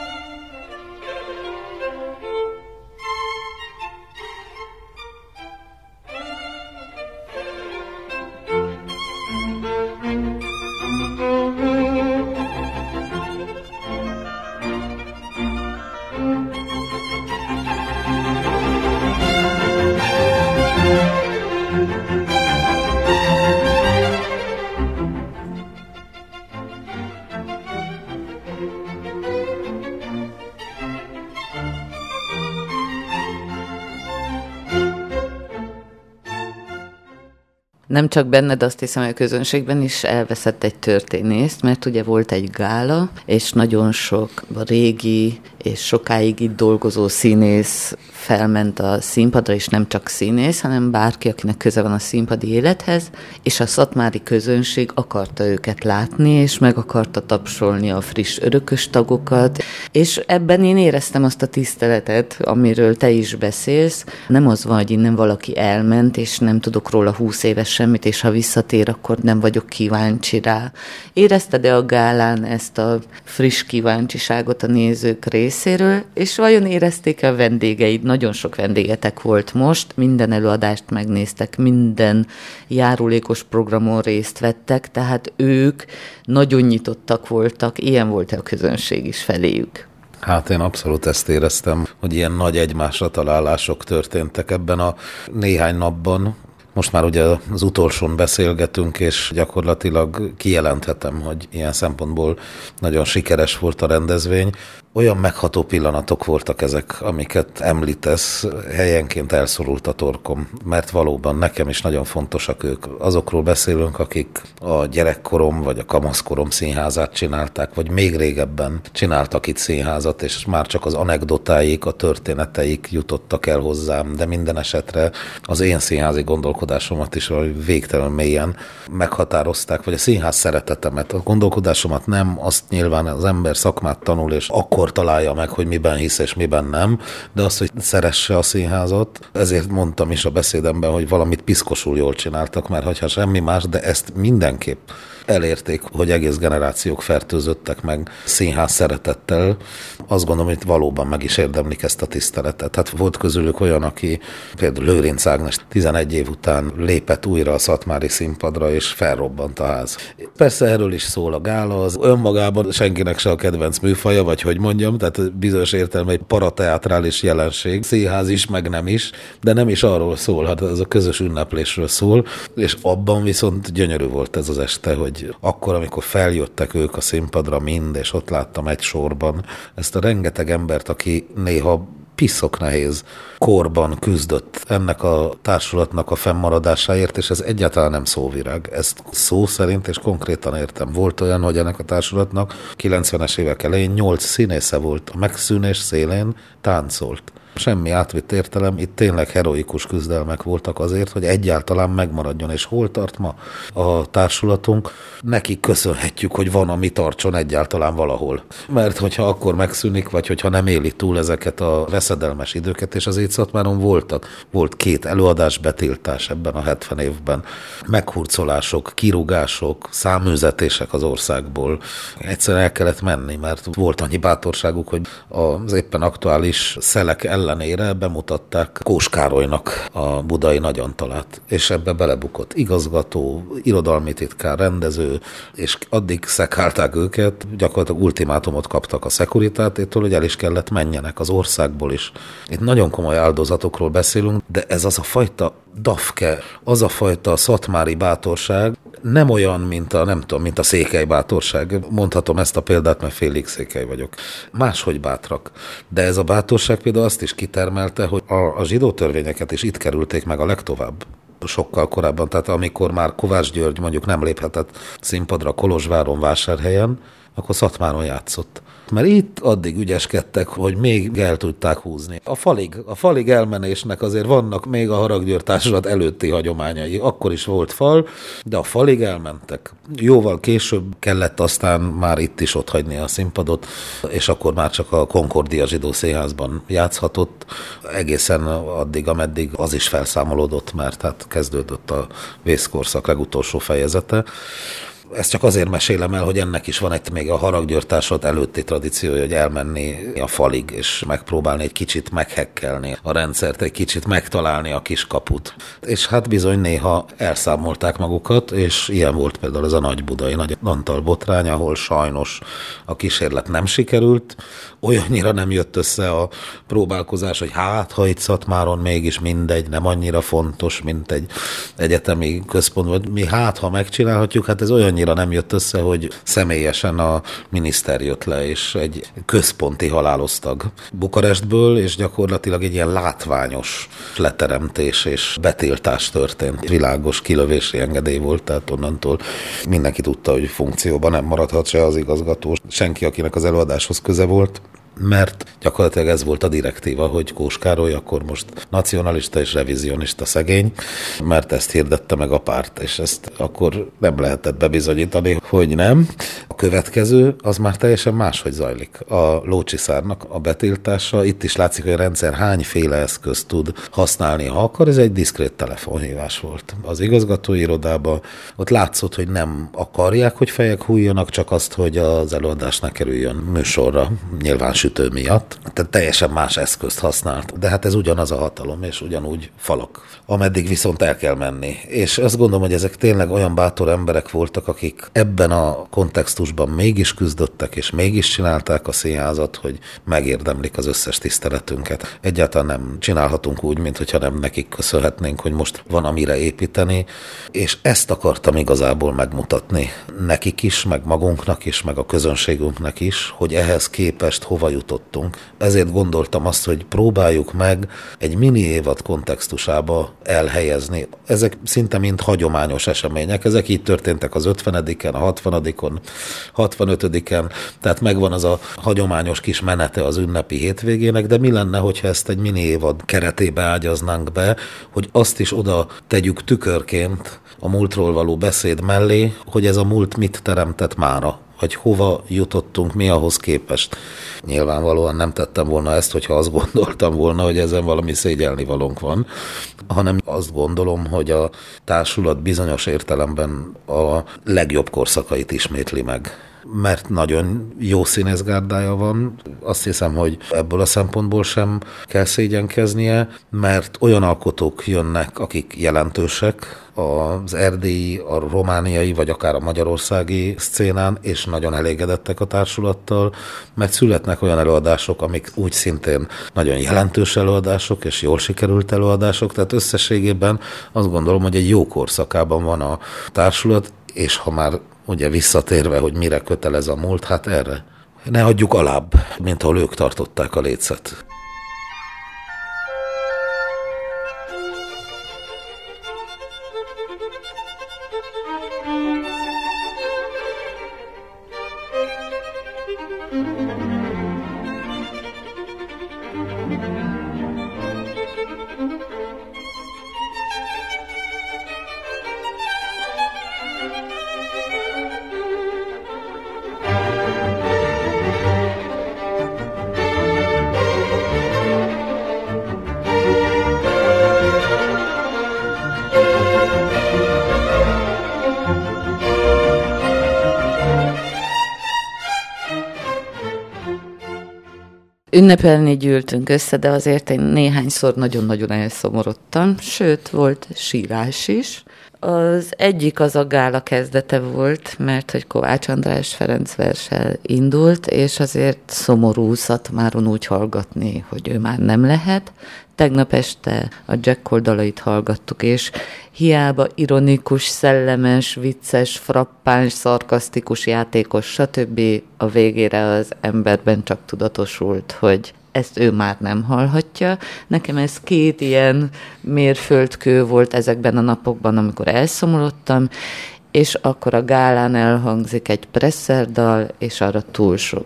Nem csak benned, azt hiszem, hogy a közönségben is elveszett egy történészt, mert ugye volt egy gála, és nagyon sok régi és sokáig itt dolgozó színész felment a színpadra, és nem csak színész, hanem bárki, akinek köze van a színpadi élethez, és a szatmári közönség akarta őket látni, és meg akarta tapsolni a friss örökös tagokat, és ebben én éreztem azt a tiszteletet, amiről te is beszélsz. Nem az van, hogy innen valaki elment, és nem tudok róla 20 éves semmit, és ha visszatér, akkor nem vagyok kíváncsi rá. Érezted-e a gálán ezt a friss kíváncsiságot a nézők részéről, és vajon érezték-e a vendégeid? Nagyon sok vendégetek volt most, minden előadást megnéztek, minden járulékos programon részt vettek, tehát ők nagyon nyitottak voltak, ilyen volt a közönség is feléjük. Hát én abszolút ezt éreztem, hogy ilyen nagy egymásra találások történtek ebben a néhány napban. Most már ugye az utolsón beszélgetünk, és gyakorlatilag kijelenthetem, hogy ilyen szempontból nagyon sikeres volt a rendezvény. Olyan megható pillanatok voltak ezek, amiket említesz, helyenként elszorult a torkom, mert valóban nekem is nagyon fontosak ők. Azokról beszélünk, akik a gyerekkorom vagy a kamaszkorom színházát csinálták, vagy még régebben csináltak itt színházat, és már csak az anekdotáik, a történeteik jutottak el hozzám, de minden esetre az én színházi gondolkodásomat is végtelen mélyen meghatározták, vagy a színház szeretetemet. A gondolkodásomat nem, azt nyilván az ember szakmát tanul, és akkor találja meg, hogy miben hisz és miben nem, de azt, hogy szeresse a színházat, ezért mondtam is a beszédemben, hogy valamit piszkosul jól csináltak, mert hogyha semmi más, de ezt mindenképp elérték, hogy egész generációk fertőzöttek meg színház szeretettel. Azt gondolom, hogy valóban meg is érdemlik ezt a tiszteletet. Hát volt közülük olyan, aki például Lőrinc Ágnes 11 év után lépett újra a szatmári színpadra, és felrobbant a ház. Persze erről is szól a gála, az önmagában senkinek se a kedvenc műfaja, vagy hogy mondjam, tehát bizonyos értelme egy parateátrális jelenség, színház is, meg nem is, de nem is arról szól, hát ez a közös ünneplésről szól, és abban viszont gyönyörű volt ez az este, hogy akkor, amikor feljöttek ők a színpadra mind, és ott láttam egy sorban ezt a rengeteg embert, aki néha piszok nehéz korban küzdött ennek a társulatnak a fennmaradásáért, és ez egyáltalán nem szóvirág. Ezt szó szerint és konkrétan értem. Volt olyan, hogy ennek a társulatnak 90-es évek elején 8 színésze volt, a megszűnés szélén táncolt. Semmi átvitt értelem, itt tényleg heroikus küzdelmek voltak azért, hogy egyáltalán megmaradjon, és hol tart ma a társulatunk. Nekik köszönhetjük, hogy van, ami tartson egyáltalán valahol. Mert hogyha akkor megszűnik, vagy hogyha nem éli túl ezeket a veszedelmes időket, és az Szatmáron voltak. Volt 2 előadásbetiltás ebben a 70 évben. Meghurcolások, kirúgások, száműzetések az országból. Egyszerűen el kellett menni, mert volt annyi bátorságuk, hogy az éppen aktuális szelek ellenére bemutatták Kós Károlynak a budai Nagyantalát, és ebbe belebukott igazgató, irodalmi titkár, rendező, és addig szekálták őket, gyakorlatilag ultimátumot kaptak a Securitátétől, hogy el is kellett menjenek az országból is. Itt nagyon komoly áldozatokról beszélünk, de ez az a fajta dafke, az a fajta szatmári bátorság, nem olyan, mint a, nem tudom, mint a székely bátorság. Mondhatom ezt a példát, mert félig székely vagyok. Máshogy bátrak. De ez a bátorság például azt is kitermelte, hogy a zsidó törvényeket is itt kerülték meg a legtovább. Sokkal korábban, tehát amikor már Kovács György mondjuk nem léphetett színpadra Kolozsváron, Vásárhelyen, akkor Szatmáron játszott. Mert itt addig ügyeskedtek, hogy még el tudták húzni. A falig elmenésnek azért vannak még a Haraggyőr Társulat előtti hagyományai. Akkor is volt fal, de a falig elmentek. Jóval később kellett aztán már itt is otthagyni a színpadot, és akkor már csak a Concordia Zsidó Színházban játszhatott, egészen addig, ameddig az is felszámolódott, mert hát kezdődött a vészkorszak legutolsó fejezete. Ezt csak azért mesélem el, hogy ennek is van egy még a Haraggyőr Társulat előtti tradíciója, hogy elmenni a falig, és megpróbálni egy kicsit meghekkelni a rendszert, egy kicsit megtalálni a kis kaput. És hát bizony néha elszámolták magukat, és ilyen volt például ez a nagybudai Nagy Antal botrány, ahol sajnos a kísérlet nem sikerült, olyannyira nem jött össze a próbálkozás, hogy hát, ha itt Szatmáron mégis mindegy, nem annyira fontos, mint egy egyetemi központ, vagy mi hát, ha megcsinálhatjuk, hát ez olyannyira nem jött össze, hogy személyesen a miniszter jött le, és egy központi halálosztag Bukarestből, és gyakorlatilag egy ilyen látványos leteremtés és betiltás történt. Világos kilövési engedély volt, tehát onnantól mindenki tudta, hogy funkcióban nem maradhat se az igazgató, senki, akinek az előadáshoz köze volt, mert gyakorlatilag ez volt a direktíva, hogy Kós Károly akkor most nacionalista és revizionista szegény, mert ezt hirdette meg a párt, és ezt akkor nem lehetett bebizonyítani, hogy nem. A következő az már teljesen máshogy zajlik. A lócsiszárnak a betiltása, itt is látszik, hogy a rendszer hányféle eszközt tud használni, ha akar, ez egy diszkrét telefonhívás volt. Az igazgatói irodában ott látszott, hogy nem akarják, hogy fejek hújjanak, csak azt, hogy az előadás ne kerüljön műsorra, nyilván sütő miatt. Tehát teljesen más eszközt használt. De hát ez ugyanaz a hatalom, és ugyanúgy falak, ameddig viszont el kell menni. És azt gondolom, hogy ezek tényleg olyan bátor emberek voltak, akik ebben a kontextusban mégis küzdöttek, és mégis csinálták a színházat, hogy megérdemlik az összes tiszteletünket. Egyáltalán nem csinálhatunk úgy, mintha nem nekik köszönhetnénk, hogy most van amire építeni, és ezt akartam igazából megmutatni nekik is, meg magunknak is, meg a közönségünknek is, hogy ehhez képest hova jutottunk. Ezért gondoltam azt, hogy próbáljuk meg egy mini évad kontextusába elhelyezni. Ezek szinte mind hagyományos események, ezek így történtek az 50-en, a 60-on, 65-en, tehát megvan az a hagyományos kis menete az ünnepi hétvégének, de mi lenne, hogyha ezt egy mini évad keretébe ágyaznánk be, hogy azt is oda tegyük tükörként a múltról való beszéd mellé, hogy ez a múlt mit teremtett mára, vagy hova jutottunk mi ahhoz képest. Nyilvánvalóan nem tettem volna ezt, hogyha azt gondoltam volna, hogy ezen valami szégyelnivalónk van, hanem azt gondolom, hogy a társulat bizonyos értelemben a legjobb korszakait ismétli meg. Mert nagyon jó színészgárdája van, azt hiszem, hogy ebből a szempontból sem kell szégyenkeznie, mert olyan alkotók jönnek, akik jelentősek az erdélyi, a romániai, vagy akár a magyarországi szcénán, és nagyon elégedettek a társulattal, mert születnek olyan előadások, amik úgy szintén nagyon jelentős előadások, és jól sikerült előadások, tehát összességében azt gondolom, hogy egy jó korszakában van a társulat, és ha már ugye visszatérve, hogy mire kötelez a múlt, hát erre. Ne adjuk alább, mint ahol ők tartották a lécet. Ünnepelni gyűltünk össze, de azért én néhányszor nagyon-nagyon elszomorodtam, sőt, volt sírás is. Az egyik az a gála kezdete volt, mert hogy Kovács András Ferenc verssel indult, és azért szomorú Szatmáron úgy hallgatni, hogy ő már nem lehet. Tegnap este a Jack Cole dalait hallgattuk, és hiába ironikus, szellemes, vicces, frappáns, szarkasztikus, játékos, stb. A végére az emberben csak tudatosult, hogy ezt ő már nem hallhatja. Nekem ez 2 ilyen mérföldkő volt ezekben a napokban, amikor elszomorodtam, és akkor a gálán elhangzik egy presszerdal, és arra túl sok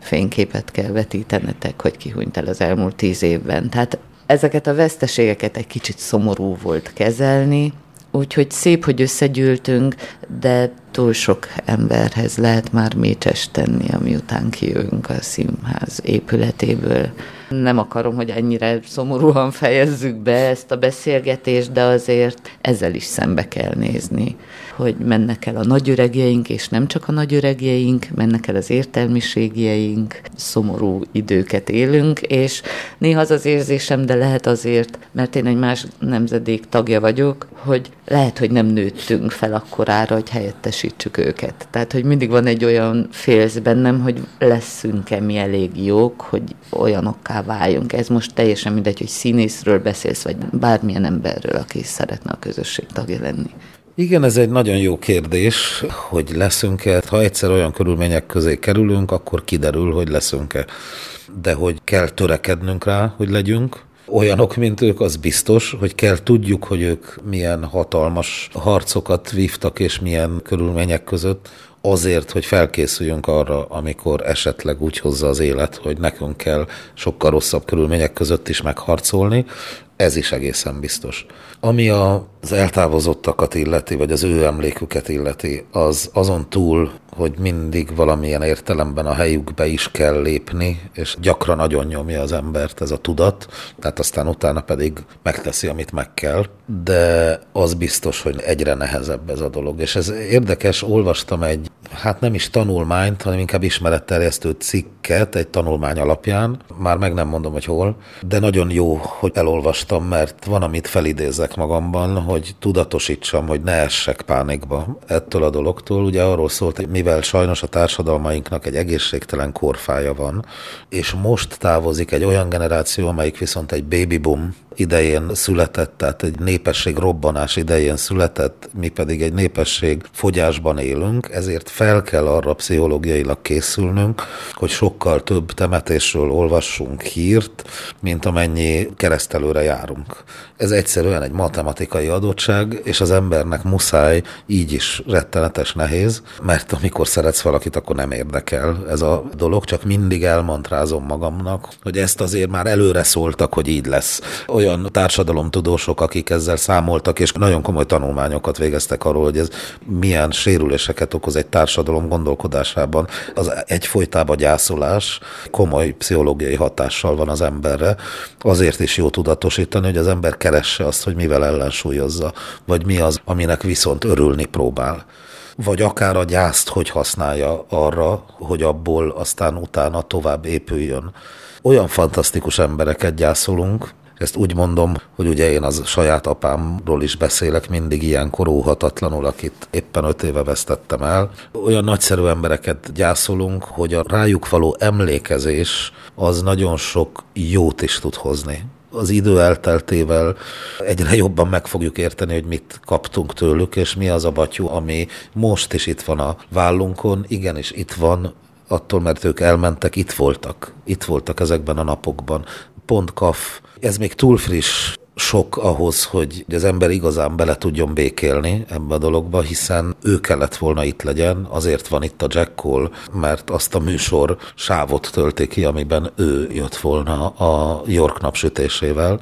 fényképet kell vetítenetek, hogy kihunyt el az elmúlt 10 évben. Tehát ezeket a veszteségeket egy kicsit szomorú volt kezelni, úgyhogy szép, hogy összegyűltünk, de túl sok emberhez lehet már mécses tenni, amiután kijövünk a színház épületéből. Nem akarom, hogy ennyire szomorúan fejezzük be ezt a beszélgetést, de azért ezzel is szembe kell nézni, hogy mennek el a nagyöregjeink, és nem csak a nagyöregjeink, mennek el az értelmiségjeink, szomorú időket élünk, és néha az az érzésem, de lehet azért, mert én egy más nemzedék tagja vagyok, hogy lehet, hogy nem nőttünk fel akkorára, hogy helyettesítsük őket. Tehát, hogy mindig van egy olyan félsz bennem, hogy leszünk-e mi elég jók, hogy olyanokká váljunk. Ez most teljesen mindegy, hogy színészről beszélsz, vagy bármilyen emberről, aki szeretne a közösség tagja lenni. Igen, ez egy nagyon jó kérdés, hogy leszünk-e. Ha egyszer olyan körülmények közé kerülünk, akkor kiderül, hogy leszünk-e. De hogy kell törekednünk rá, hogy legyünk olyanok, mint ők, az biztos, hogy kell tudjuk, hogy ők milyen hatalmas harcokat vívtak, és milyen körülmények között, azért, hogy felkészüljünk arra, amikor esetleg úgy hozza az élet, hogy nekünk kell sokkal rosszabb körülmények között is megharcolni, ez is egészen biztos. Ami az eltávozottakat illeti, vagy az ő emléküket illeti, az azon túl, hogy mindig valamilyen értelemben a helyükbe is kell lépni, és gyakran nagyon nyomja az embert ez a tudat, tehát aztán utána pedig megteszi, amit meg kell, de az biztos, hogy egyre nehezebb ez a dolog. És ez érdekes, olvastam egy, hát nem is tanulmányt, hanem inkább ismeretterjesztő cikket egy tanulmány alapján, már meg nem mondom, hogy hol, de nagyon jó, hogy elolvastam, mert van, amit felidézzek magamban, hogy tudatosítsam, hogy ne essek pánikba ettől a dologtól. Ugye arról szólt, hogy mivel sajnos a társadalmainknak egy egészségtelen korfája van, és most távozik egy olyan generáció, amelyik viszont egy baby boom idején született, tehát egy népesség robbanás idején született, mi pedig egy népesség fogyásban élünk, ezért fel kell arra pszichológiailag készülnünk, hogy sokkal több temetésről olvassunk hírt, mint amennyi keresztelőre járunk. Ez egyszerűen egy matematikai adottság, és az embernek muszáj, így is rettenetes nehéz, mert amikor szeretsz valakit, akkor nem érdekel ez a dolog, csak mindig elmantrázom magamnak, hogy ezt azért már előre szóltak, hogy így lesz. Olyan társadalomtudósok, akik ezzel számoltak, és nagyon komoly tanulmányokat végeztek arról, hogy ez milyen sérüléseket okoz egy társadalom gondolkodásában. Az egyfolytában gyászolás komoly pszichológiai hatással van az emberre. Azért is jó tudatosítani, hogy az ember keresse azt, hogy mivel ellensúlyozza, vagy mi az, aminek viszont örülni próbál. Vagy akár a gyászt, hogy használja arra, hogy abból aztán utána tovább épüljön. Olyan fantasztikus embereket gyászolunk, ezt úgy mondom, hogy ugye én az saját apámról is beszélek, mindig ilyenkor óhatatlanul, akit éppen 5 éve vesztettem el. Olyan nagyszerű embereket gyászolunk, hogy a rájuk való emlékezés az nagyon sok jót is tud hozni. Az idő elteltével egyre jobban meg fogjuk érteni, hogy mit kaptunk tőlük, és mi az a batyú, ami most is itt van a vállunkon, igenis itt van, attól, mert ők elmentek, itt voltak ezekben a napokban. Pont kaf. Ez még túl friss sok ahhoz, hogy az ember igazán bele tudjon békélni ebbe a dologba, hiszen ő kellett volna itt legyen, azért van itt a Jack Cole, mert azt a műsor sávot tölti ki, amiben ő jött volna a York napsütésével,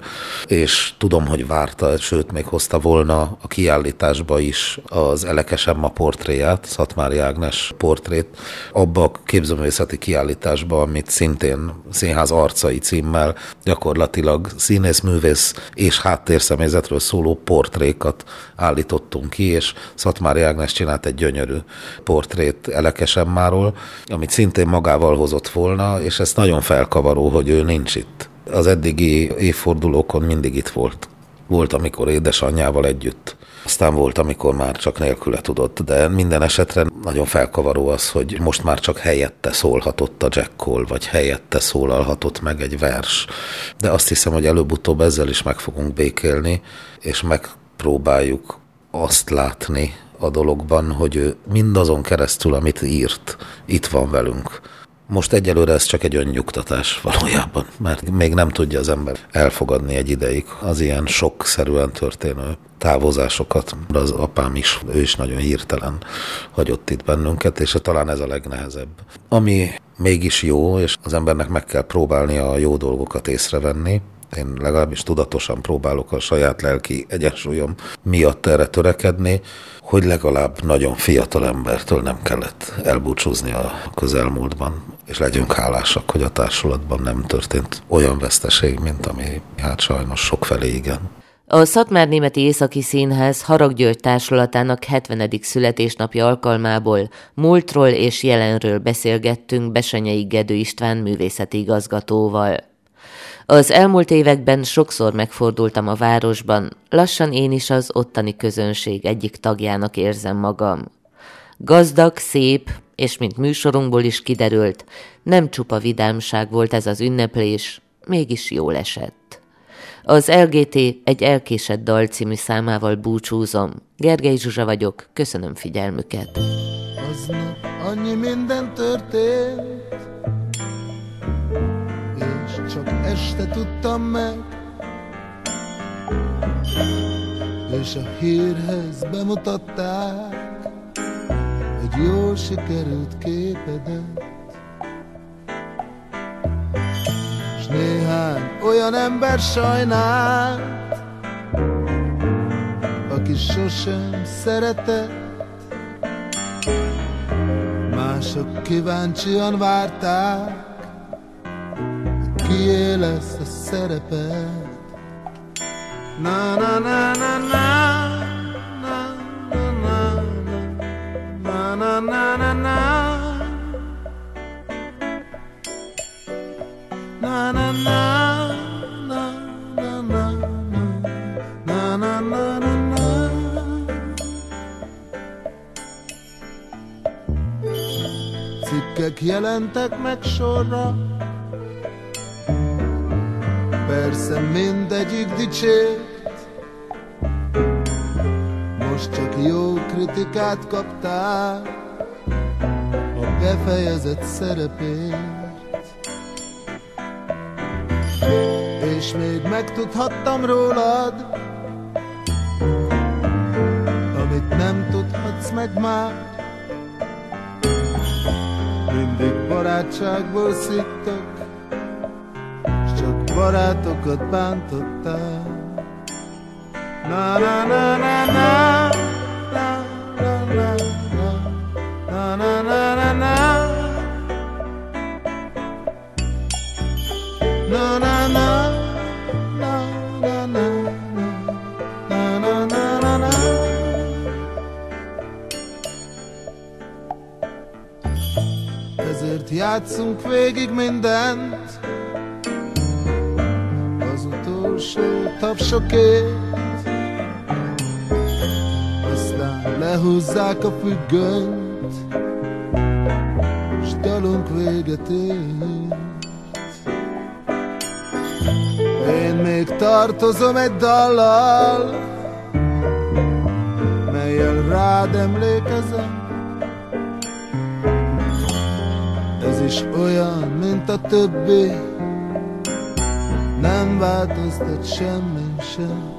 és tudom, hogy várta, sőt, még hozta volna a kiállításba is az Elekes Emma portréját, Szatmári Ágnes portrét, abba a képzőművészeti kiállításba, amit szintén Színház arcai címmel gyakorlatilag színész-művész és háttérszemélyzetről szóló portrékat állítottunk ki, és Szatmári Ágnes csinált egy gyönyörű portrét Elekes Emmáról, amit szintén magával hozott volna, és ez nagyon felkavaró, hogy ő nincs itt. Az eddigi évfordulókon mindig itt volt. Volt, amikor édesanyjával együtt. Aztán volt, amikor már csak nélküle tudott, de minden esetre nagyon felkavaró az, hogy most már csak helyette szólhatott a Jack Cole, vagy helyette szólalhatott meg egy vers. De azt hiszem, hogy előbb-utóbb ezzel is meg fogunk békélni, és megpróbáljuk azt látni a dologban, hogy ő mindazon keresztül, amit írt, itt van velünk. Most egyelőre ez csak egy önnyugtatás valójában, mert még nem tudja az ember elfogadni egy ideig az ilyen sokszerűen történő távozásokat. Az apám is, ő is nagyon hirtelen hagyott itt bennünket, és talán ez a legnehezebb. Ami mégis jó, és az embernek meg kell próbálnia a jó dolgokat észrevenni, én legalábbis tudatosan próbálok a saját lelki egyensúlyom miatt erre törekedni, hogy legalább nagyon fiatal embertől nem kellett elbúcsúzni a közelmúltban, és legyünk hálásak, hogy a társulatban nem történt olyan veszteség, mint ami hát sajnos sokfelé igen. A Szatmárnémeti Északi Színház Harag György társulatának 70. születésnapja alkalmából múltról és jelenről beszélgettünk Bessenyei Gedő István művészeti igazgatóval. Az elmúlt években sokszor megfordultam a városban, lassan én is az ottani közönség egyik tagjának érzem magam. Gazdag, szép, és mint műsorunkból is kiderült, nem csupa vidámság volt ez az ünneplés, mégis jól esett. Az LGT egy elkésett dal című számával búcsúzom. Gergely Zsuzsa vagyok, köszönöm figyelmüket. Aznap annyi minden történt, és csak este tudtam meg, és a hírhez bemutatták egy jól sikerült képedet. S néhány olyan ember sajnált, aki sosem szeretett, mások kíváncsian várták, kié lesz a szerepet. Na na na na na na na na na na na na na na na na na na na. Cikkek jelentek meg sorra, persze mindegyik dicsért, most csak jó kritikát kapták a befejezett szerepért. És még megtudhattam rólad, amit nem tudhatsz meg már. Mindig barátságból szittak, s csak barátokat bántottál. Na na na na na na na na na na na na. Na na na na na na na na na na. Ezért játszunk végig mindent, az utolsó tapsokért, aztán lehúzzák a függönyt, s dalunk véget ér. Én még tartozom egy dallal, mellyel rád emlékezem. Ez is olyan, mint a többi, nem változtat semmi sem.